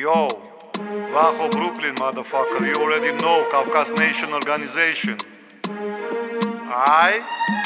Yo, Vaho Brooklyn, motherfucker. You already know, Kavkaz Nation Organization. Ай?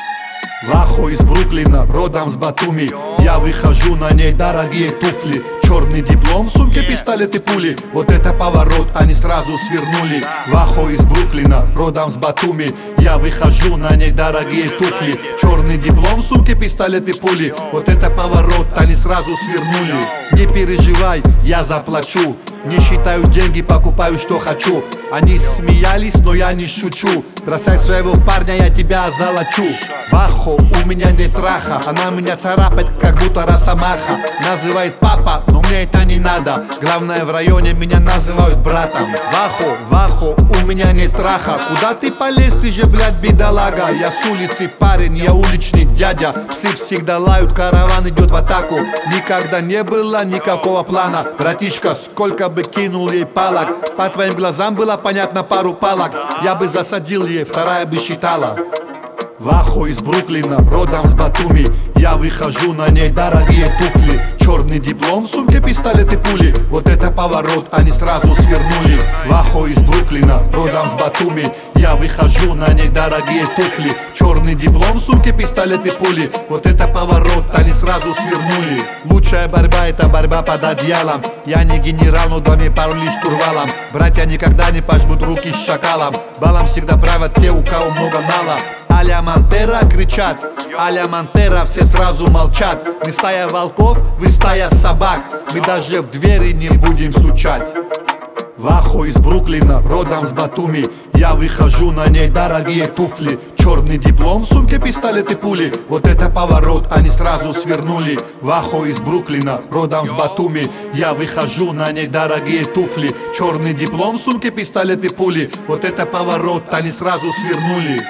Вахо из Бруклина, родом с Батуми. Я выхожу, на ней дорогие туфли. Черный диплом, в сумке пистолет и пули. Вот это поворот, они сразу свернули. Вахо из Бруклина, родом с Батуми. Я выхожу, на ней дорогие туфли. Черный диплом, в сумке пистолет и пули. Вот это поворот, они сразу свернули. Не переживай, я заплачу. Не считаю деньги, покупаю что хочу. Они смеялись, но я не шучу. Бросай своего парня, я тебя золочу. Вахо, у меня нет страха. Она меня царапает, как будто росомаха. Называет папа, но мне это не надо. Главное, в районе меня называют братом. Вахо, у меня нет страха. Куда ты полез, ты же, блядь, бедолага. Я с улицы парень, я уличный дядя. Псы всегда лают, караван идет в атаку. Никогда не было никакого плана. Братишка, сколько бы кинул ей палок. По твоим глазам было понятно пару палок. Я бы засадил ей, вторая бы считала. Вахо из Бруклина, родом с Батуми. Я выхожу, на ней дорогие туфли. Черный диплом, в сумке пистолет и пули. Вот это поворот, они сразу свернули. Вахо из Бруклина, родом с Батуми. Я выхожу, на ней дорогие туфли. Черный диплом, в сумке пистолет и пули. Вот это поворот, они сразу свернули. Лучшая борьба — это борьба под одеялом. Я не генерал, но даме пару лишь штурвалом. Братья никогда не пожмут руки с шакалом. Балом всегда правят те, у кого много нала. Аля Монтера кричат, Аля Монтера, все сразу молчат. Мы стая волков, вы стая собак. Мы даже в двери не будем стучать. Вахо из Бруклина, родом с Батуми. Я выхожу, на ней дорогие туфли. Черный диплом, в сумке пистолет и пули. Вот это поворот, они сразу свернули. Вахо из Бруклина, родом с Батуми. Я выхожу, на ней дорогие туфли. Черный диплом, в сумке пистолет и пули. Вот это поворот, они сразу свернули.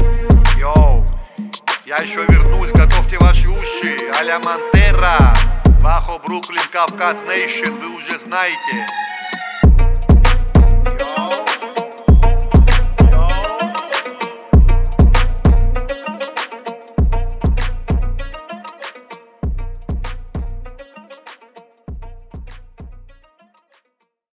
Йоу, я еще вернусь, готовьте ваши уши. Аля Монтера, Vaho Brooklyn, Kavkaz Nation, вы уже знаете.